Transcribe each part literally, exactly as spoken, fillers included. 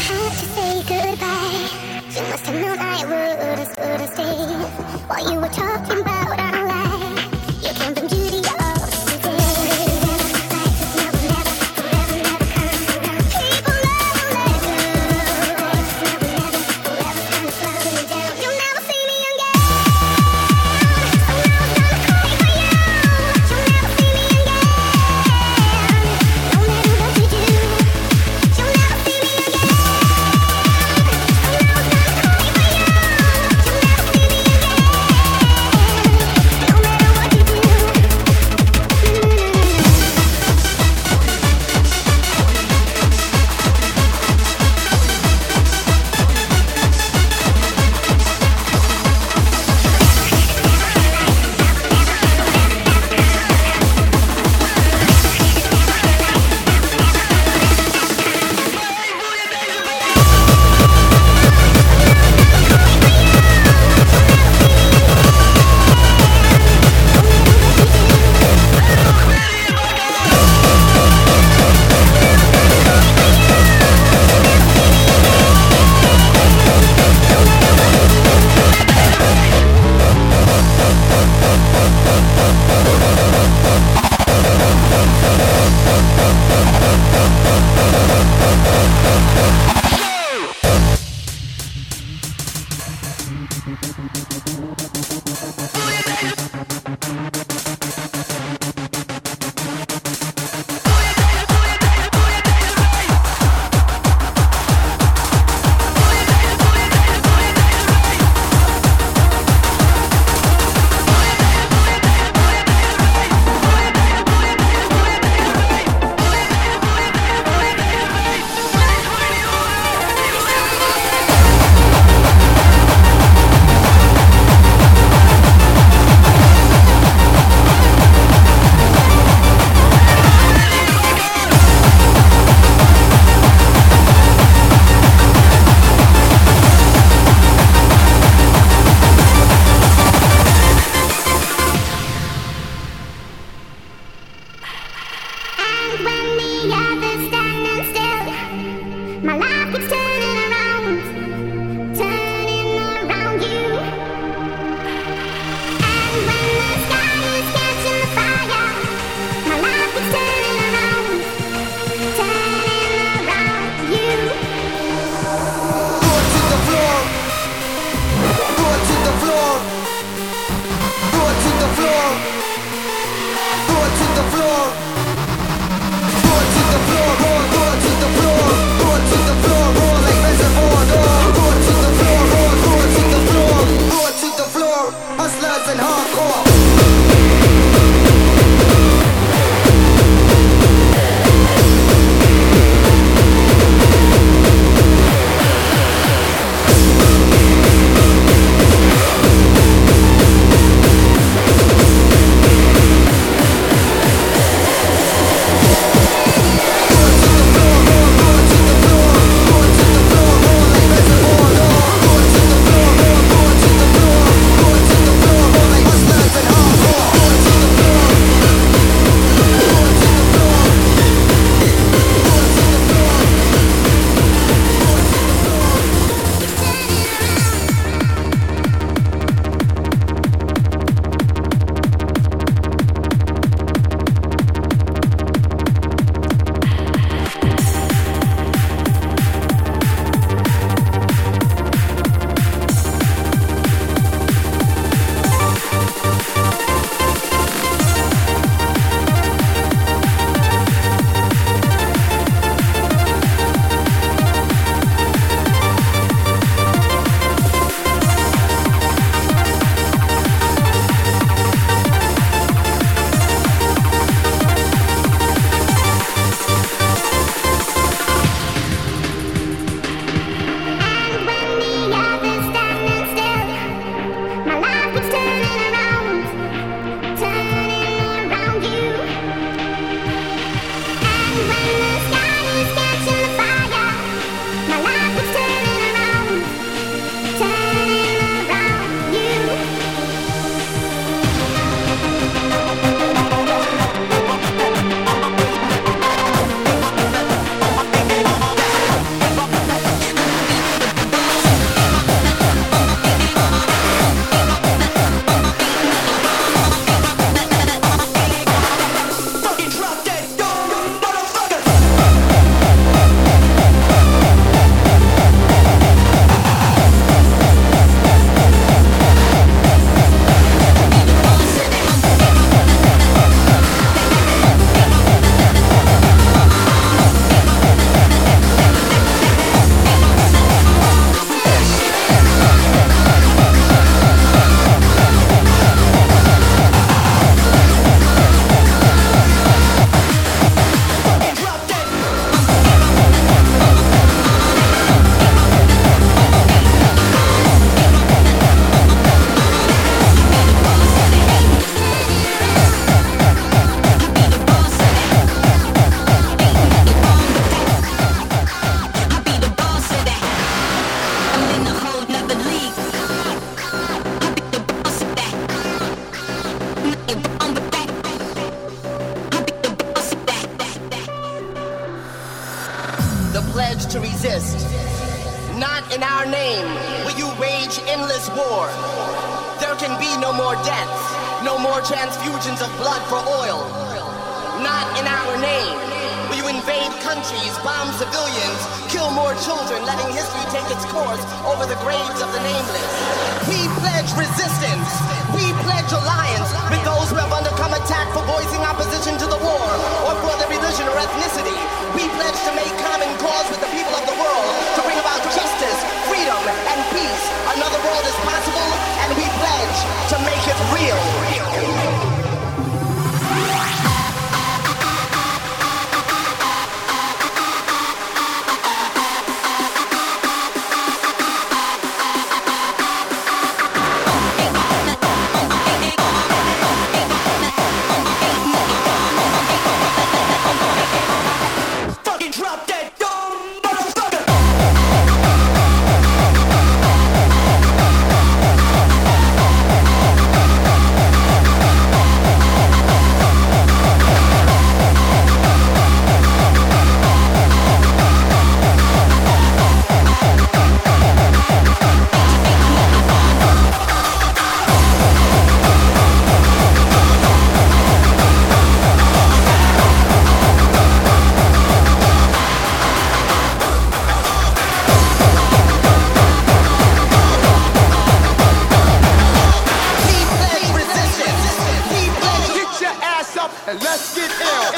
had to say goodbye. You must have known I would have stood a stay while you were talking about our life. You came from duty of the day. Never, never, forever, never comes around. People never let go. Never, never, forever comes slowly down. You'll never see me again. So now I'm gonna cry for you. You'll never see me again. No matter what you do, you'll never see me again. So now I'm gonna cry for you. You'll never see me again. No the pledge to resist. Not in our name will you wage endless war. There can be no more deaths, no more transfusions of blood for oil. Not in our name will you invade countries, bomb civilians, kill more children, letting history take its course over the graves of the nameless. We pledge resistance. We pledge alliance with those who have undergone attack for voicing opposition to the war or for their religion or ethnicity. We pledge to make common cause with the people of the world to bring about justice, freedom, and peace. Another world is possible, and we pledge to make it real. And let's get ill.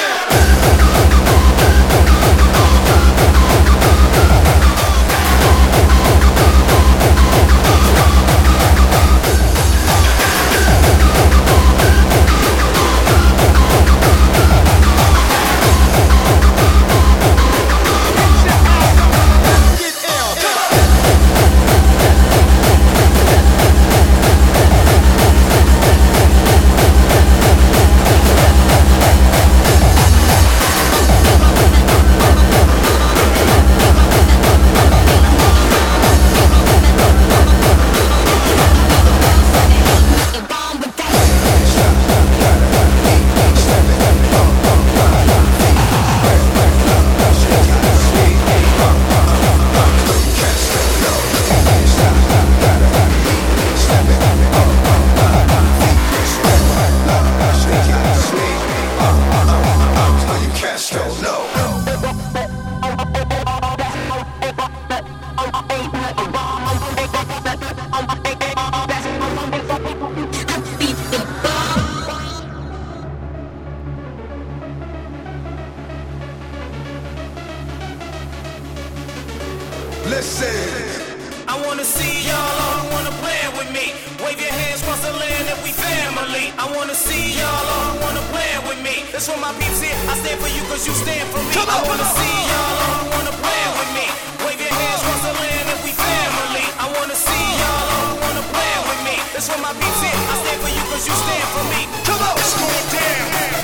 Listen, I wanna see y'all, all who wanna play with me. Wave your hands across the land that we family. I wanna see y'all, all who wanna play with me. That's what my peeps here. I stand for you cause you stand for me. Come on, I wanna come on. see y'all, all who wanna play with me. Wave your hands across the land that we family. I wanna see y'all, all who wanna play with me. That's what my peeps here. I stand for you cause you stand for me. come on. It's going down.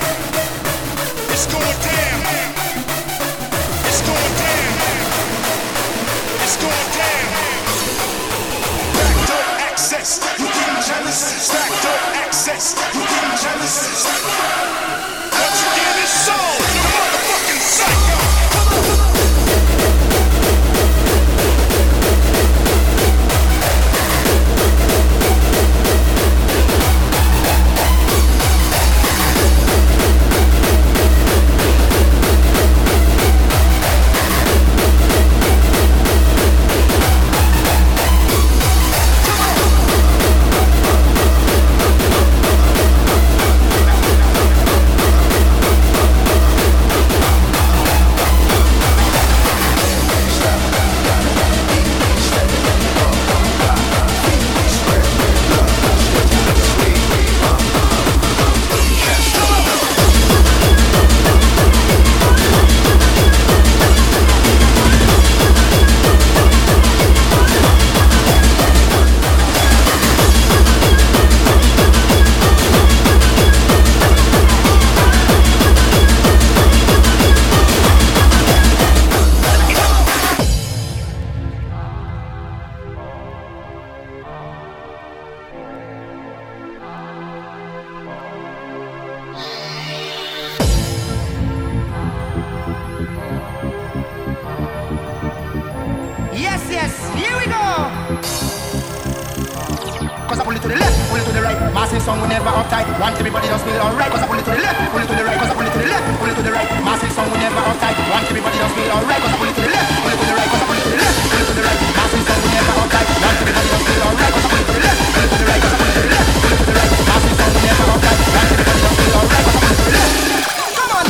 It's going down. It's going down. It's going down. Backdoor access. You getting jealous? Backdoor access. You getting jealous? Once again, it's soul. The motherfucking psycho. song we never uptight. Want everybody just feel alright, cause I pull it to the left, pull it to the right, cause I pull it to the left, pull it to the right. Massive song we never uptight. Want everybody just feel alright, cause I pull it to the left, pull it to the right, cause I pull it to the left, pull it to the right. Massive song we never uptight. Want everybody just feel alright, cause I pull it to the left, pull it to the right, cause I pull it to the left, pull it to the right. Massive song we never uptight. Want everybody just feel alright, cause I pull it to the left. Come on.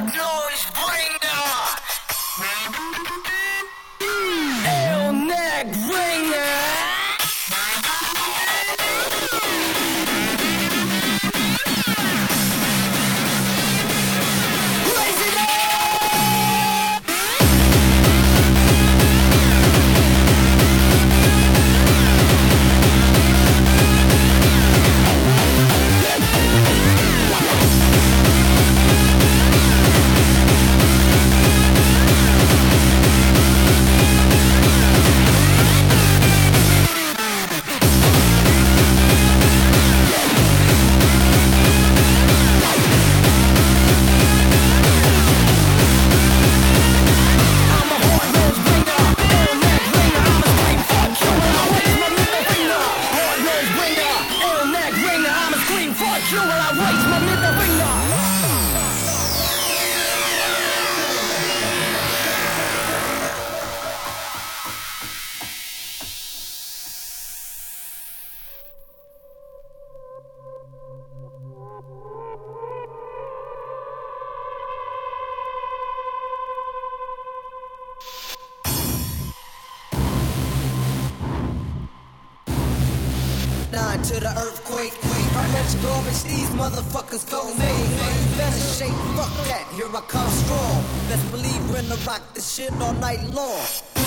To the earthquake, how much garbage these motherfuckers gon' make? Better shake, fuck that, here I come strong. Let's believe we're gonna rock this shit all night long.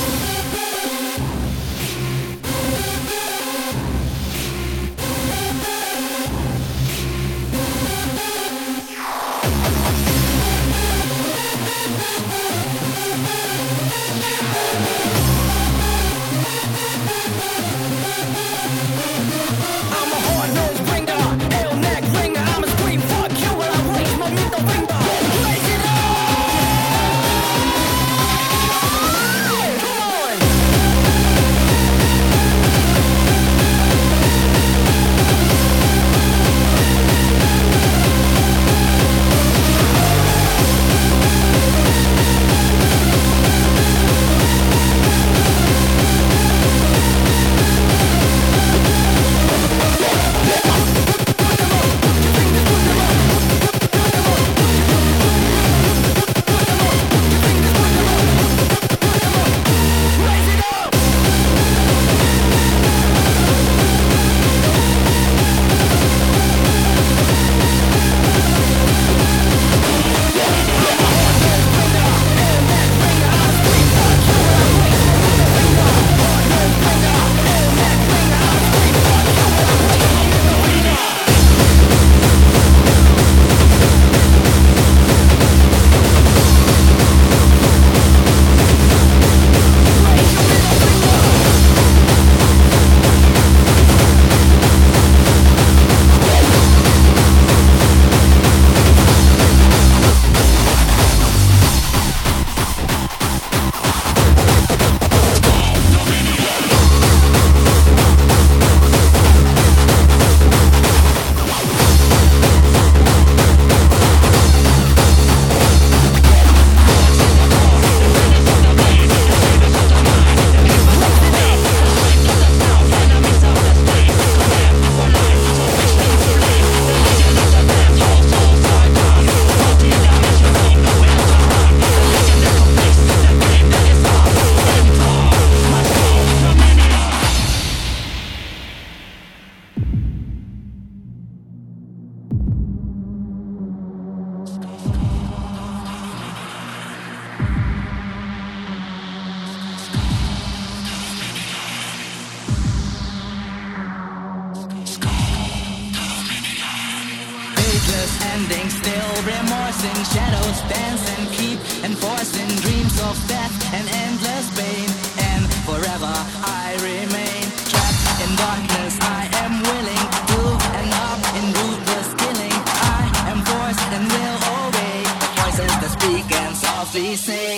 ending, still remorsing, shadows dance and keep enforcing dreams of death and endless pain. And forever I remain trapped in darkness. I am willing to end up in ruthless killing. I am forced and will obey the voices that speak and softly say.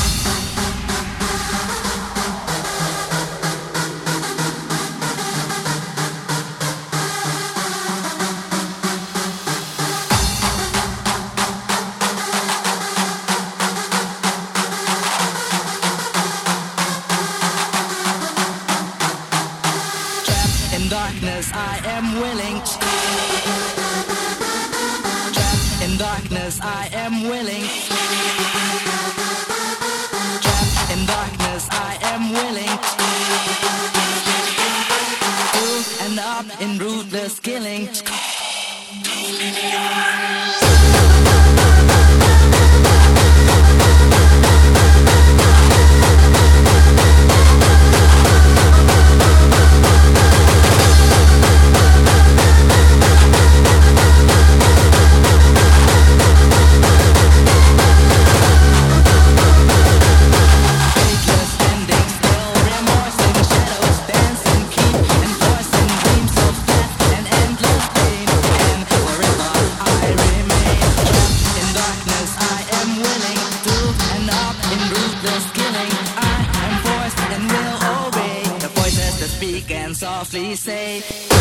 Darkness, I am willing. Trapped in darkness, I am willing. me say.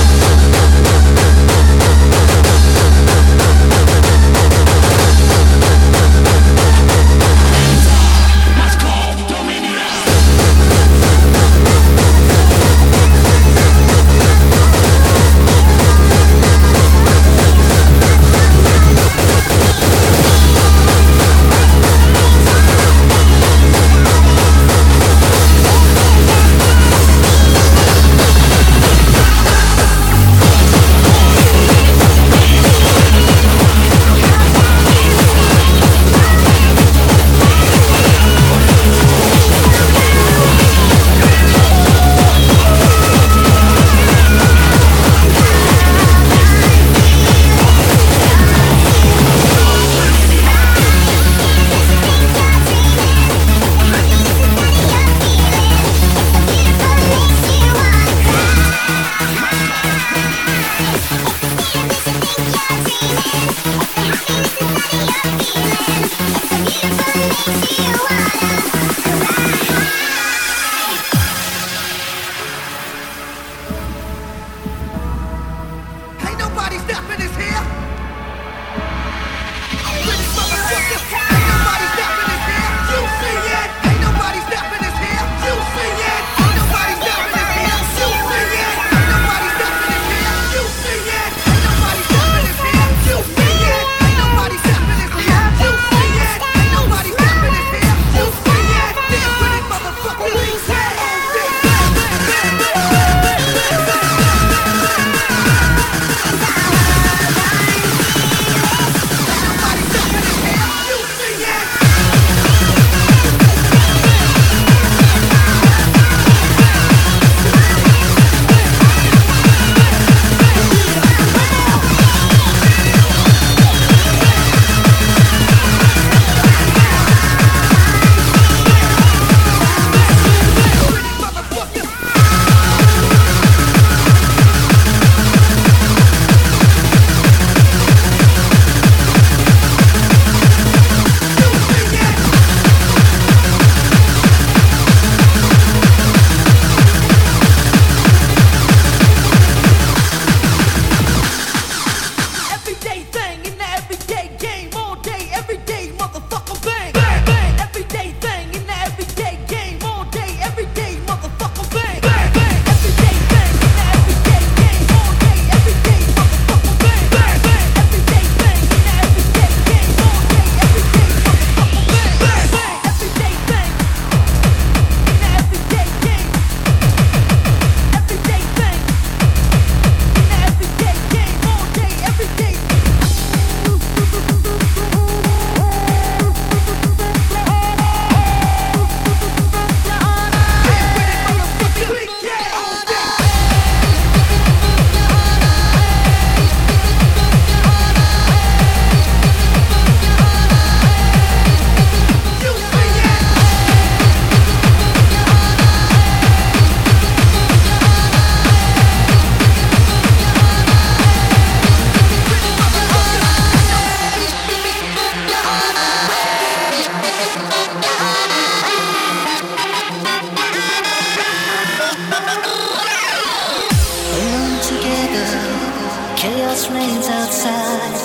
Chaos reigns outside.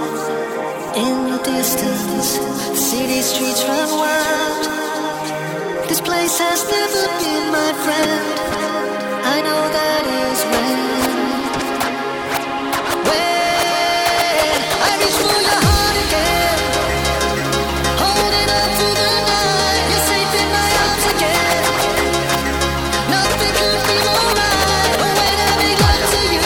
In the distance, city streets run wild. This place has never been my friend. I know that is when When I reach for your heart again, holding on to the night. You're safe in my arms again. Nothing could be more right. But when I make love to you,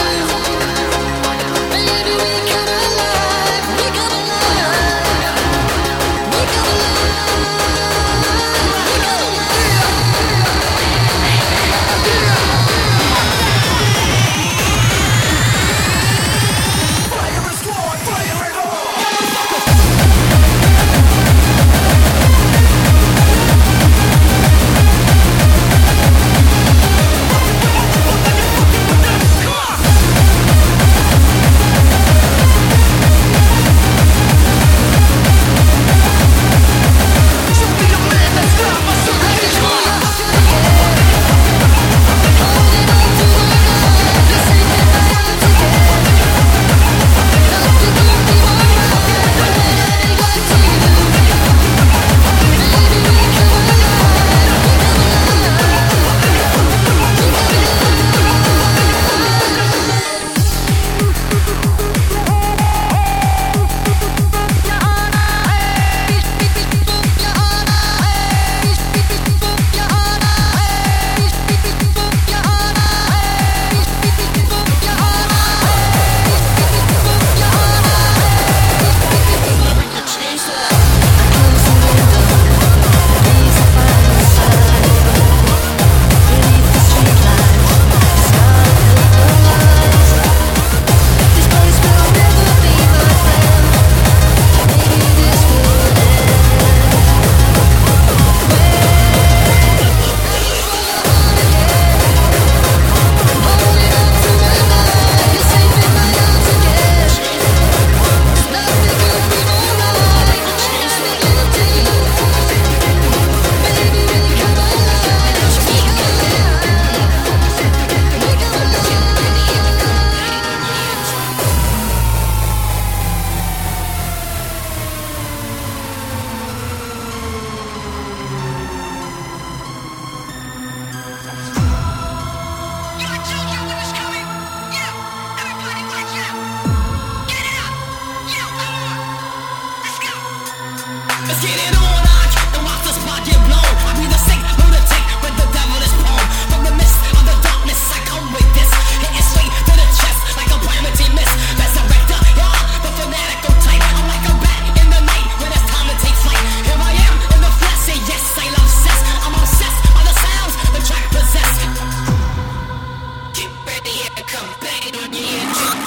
baby, we come alive. We come alive. We come alive. We come alive. Let's get it on, I keep the watch the spot get blown. I be the sick lunatic with the devil is prone. From the mist of the darkness, I come with this. Hitting straight to the chest like a primacy miss. Resurrector, yeah, the fanatical type. I'm like a bat in the night when it's time to take flight. Here I am in the flesh, say yes, I love sex. I'm obsessed by the sounds the track possess. Get ready, here to come bang on your eardrum.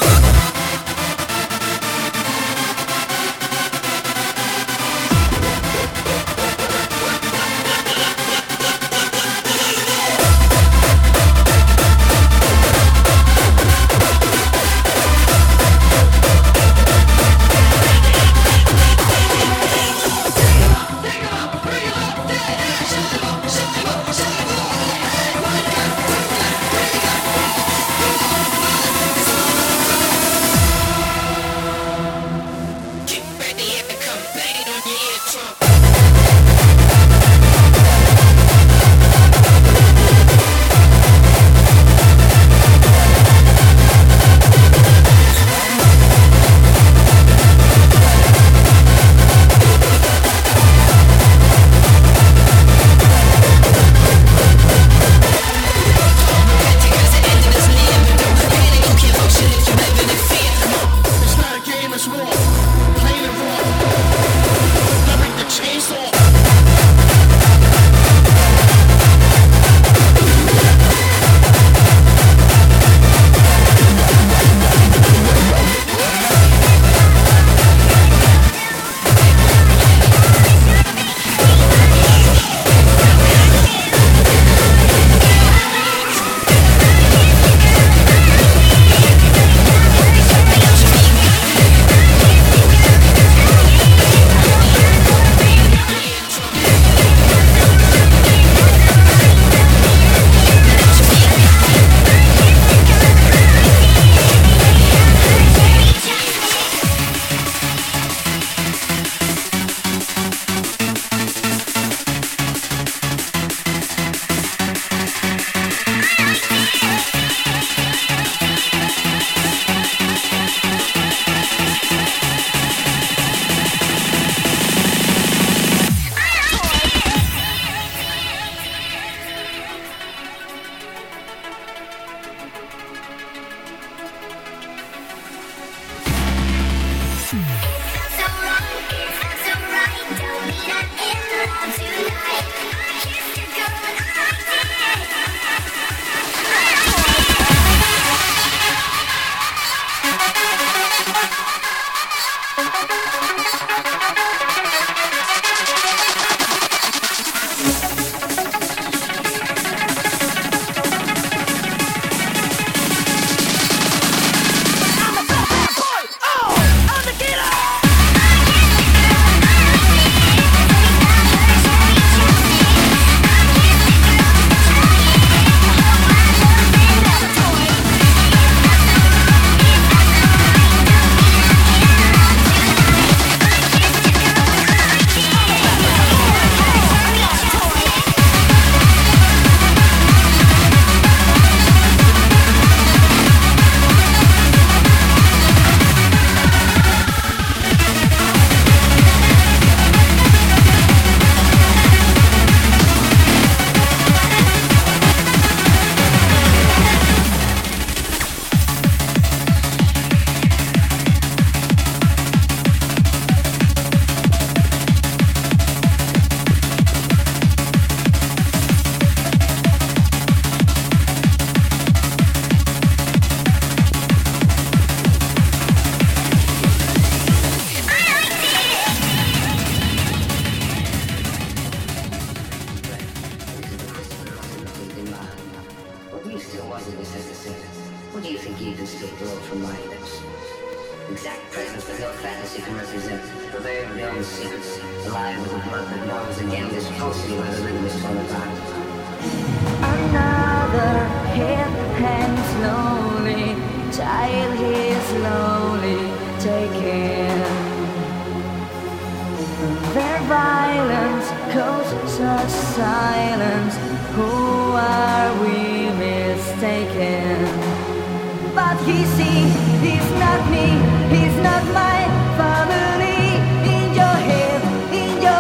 He's not my family in your head, in your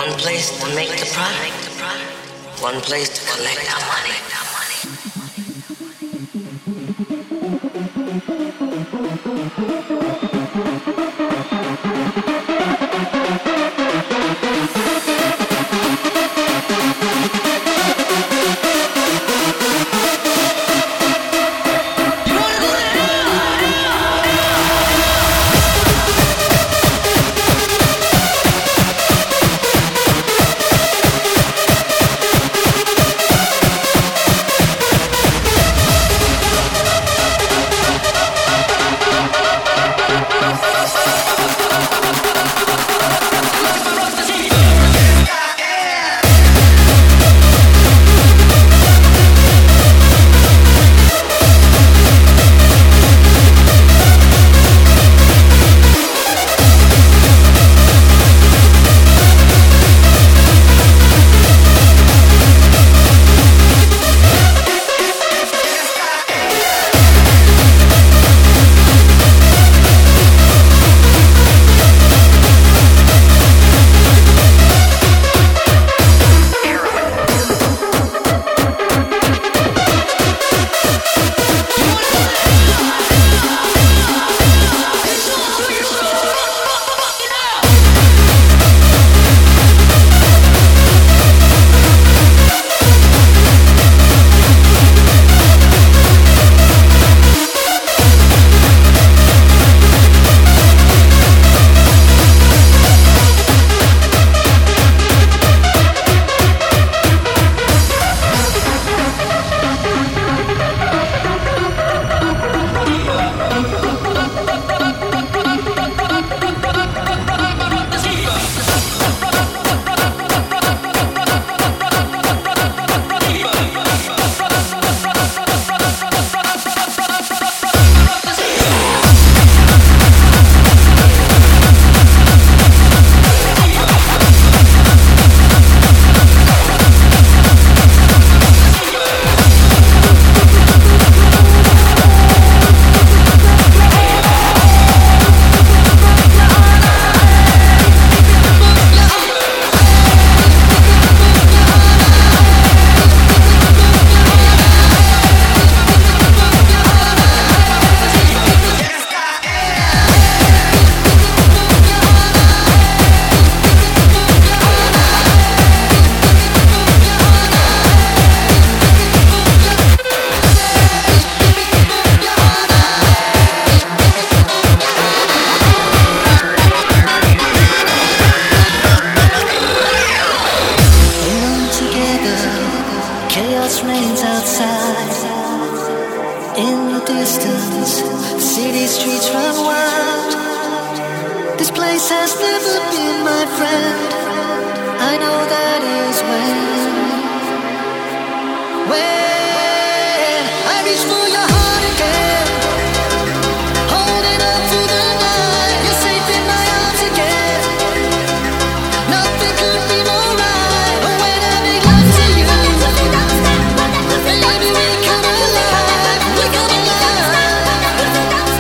One place to make the product, one place to collect our money.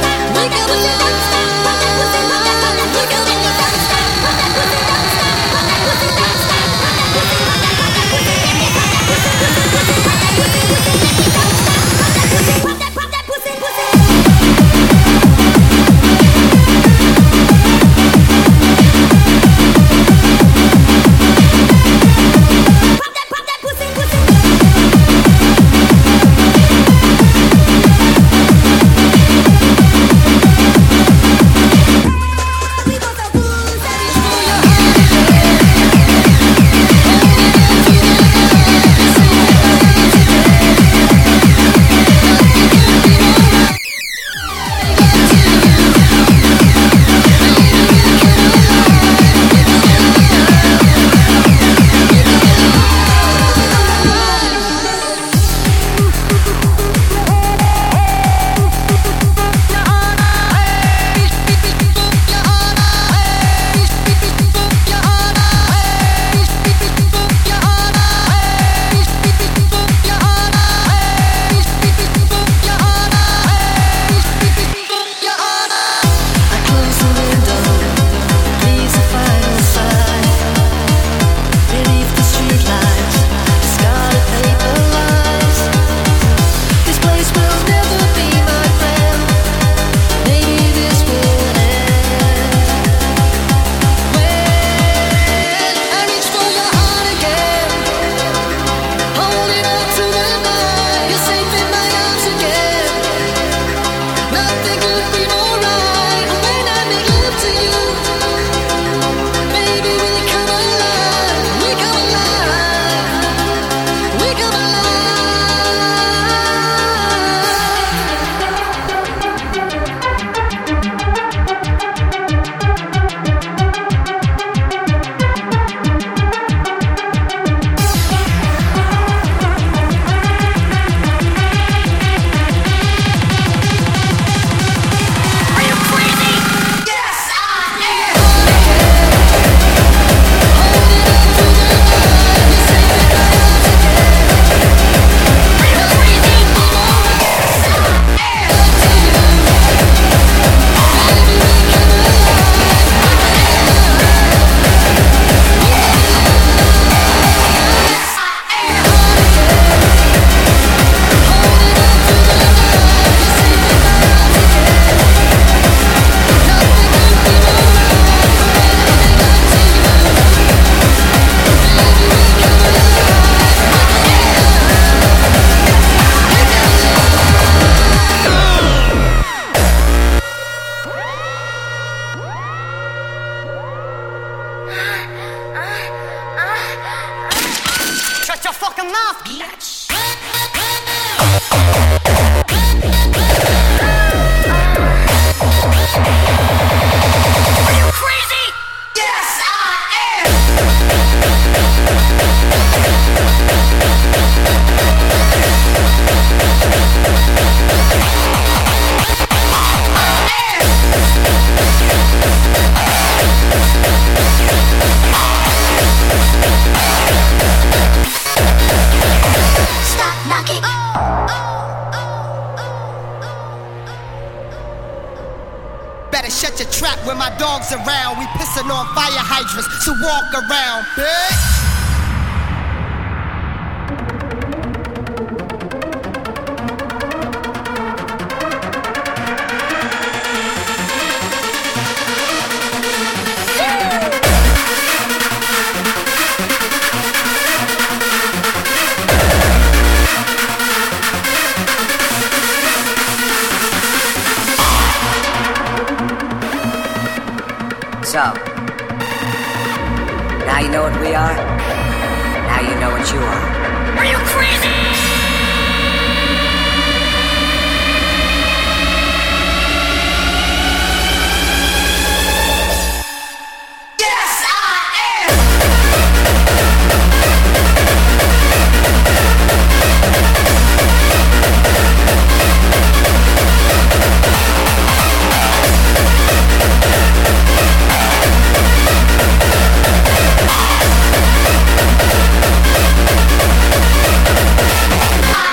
Stop. your fucking mouth, bitch. Are you crazy? Yes, I am. Stop knocking. Better shut your trap when my dog's around. We pissing on fire hydrants, so walk around, bitch. So, now you know what we are. Now you know what you are. Are you crazy? Yes, I am. I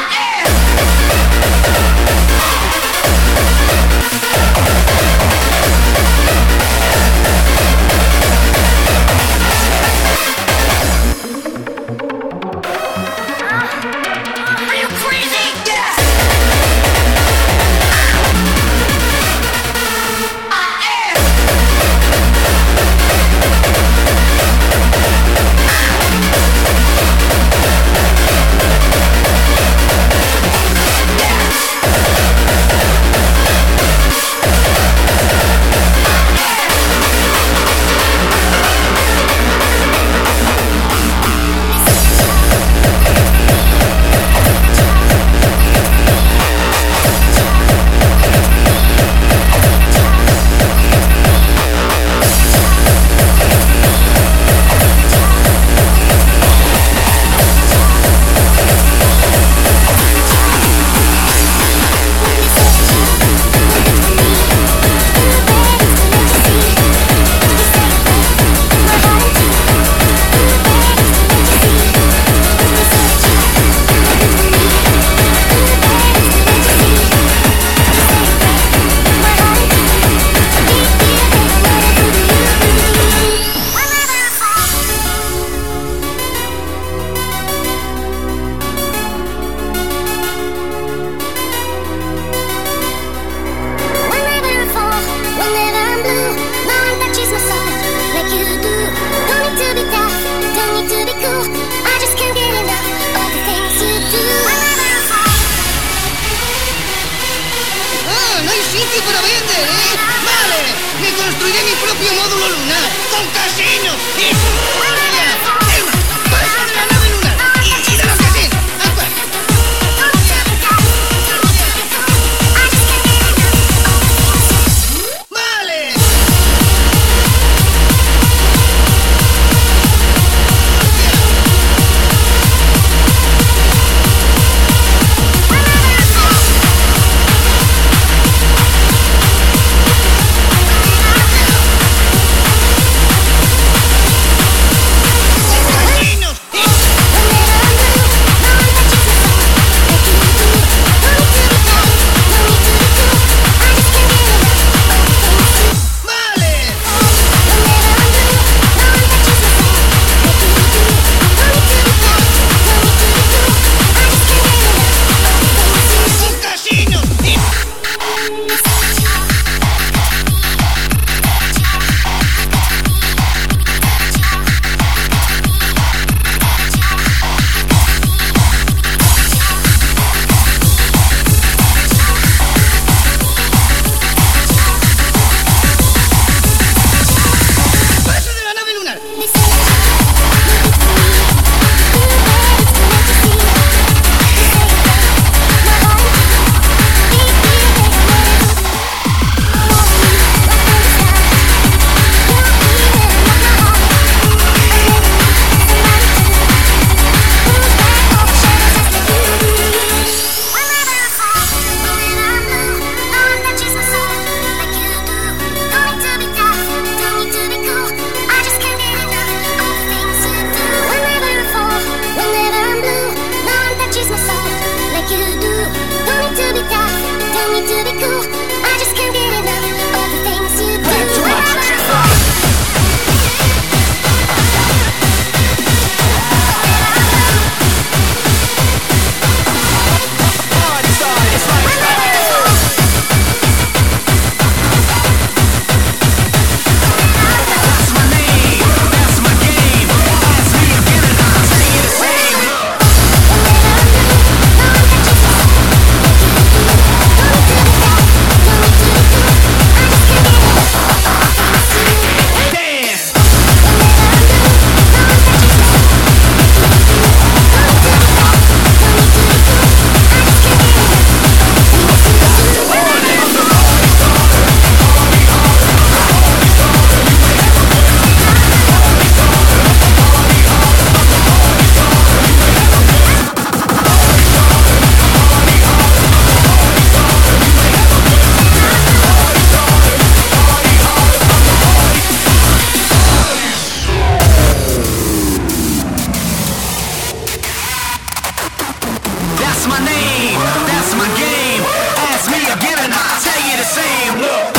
That's my name, that's my game. Ask me again and I'll tell you the same. Look.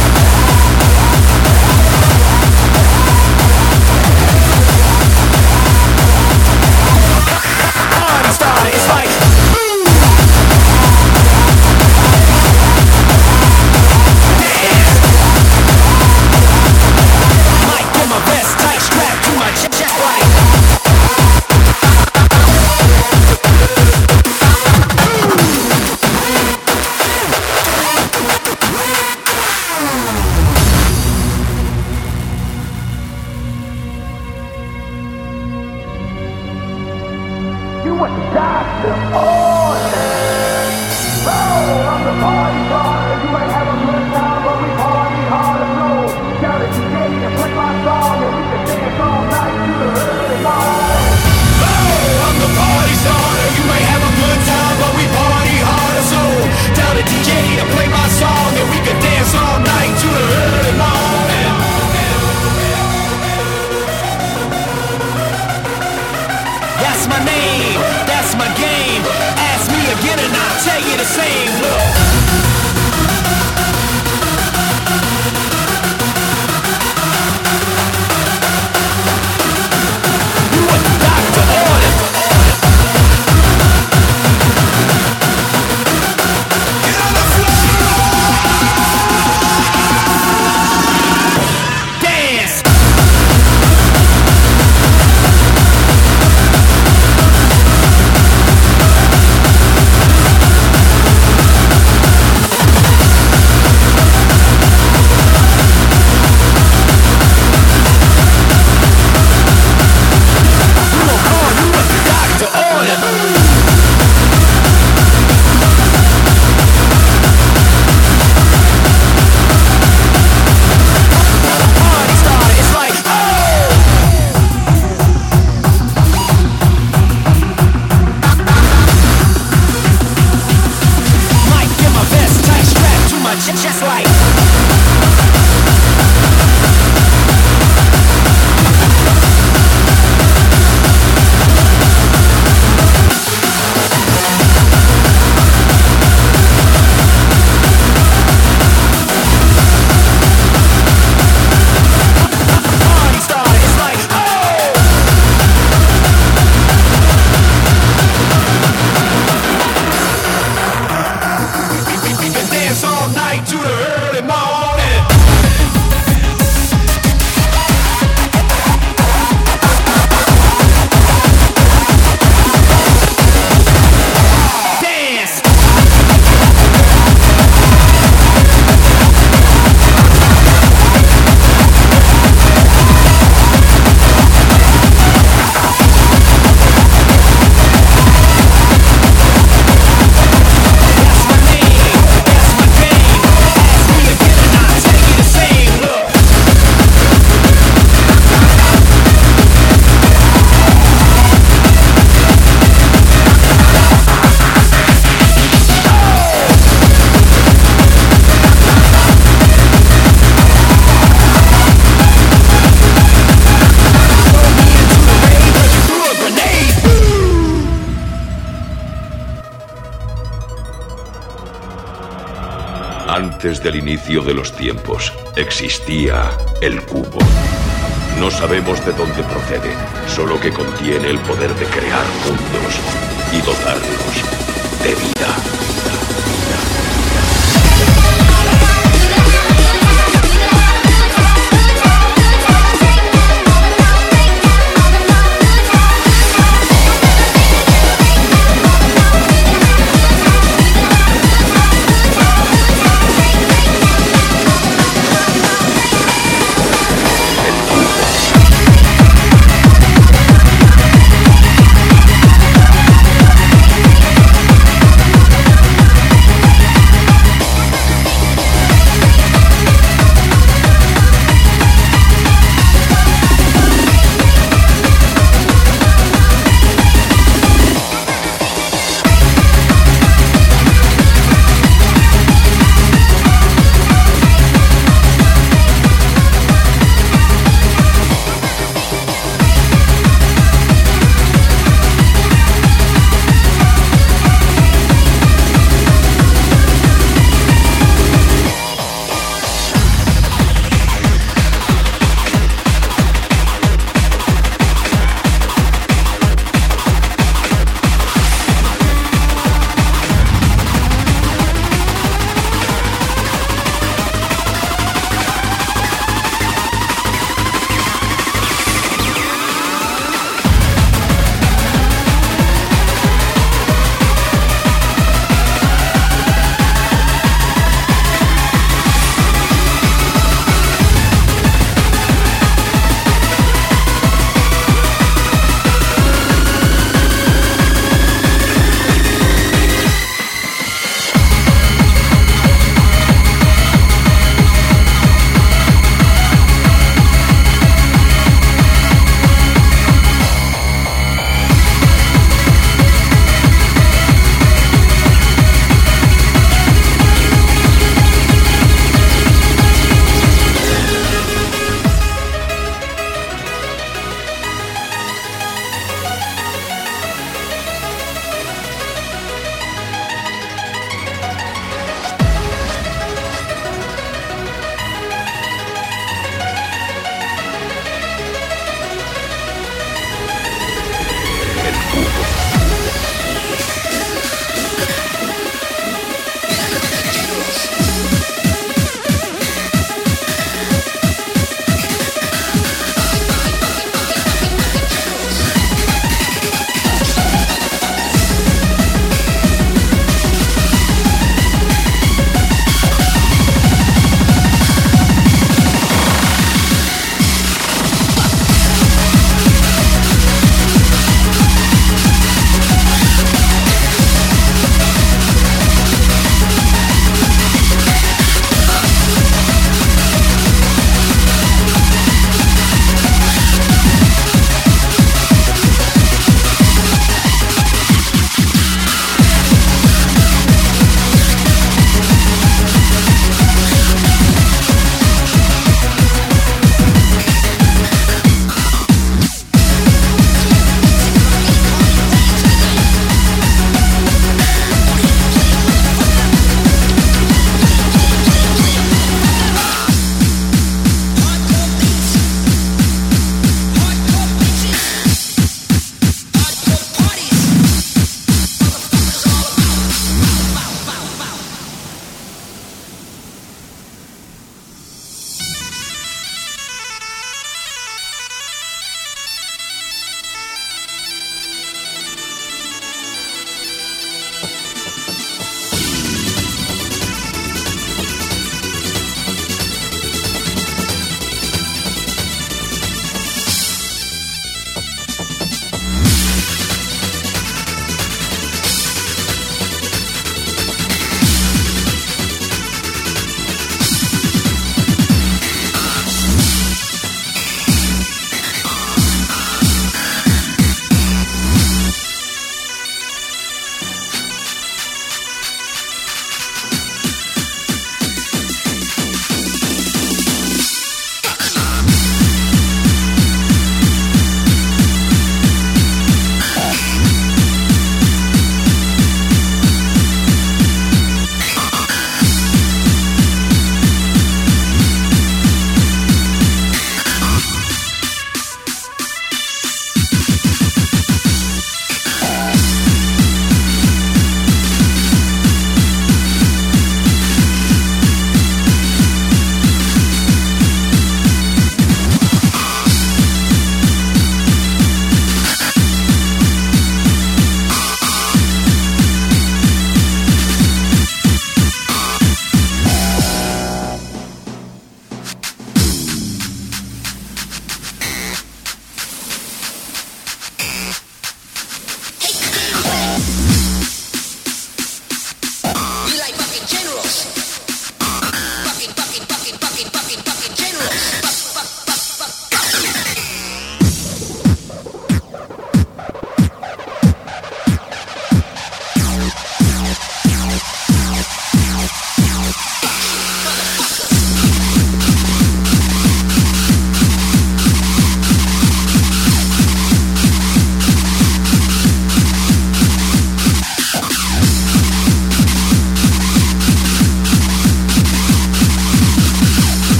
Party started, it's like Mike in my vest, tight strap to my chest like Antes del inicio de los tiempos, existía el cubo. No sabemos de dónde procede, solo que contiene el poder de crear mundos y dotarlos de vida.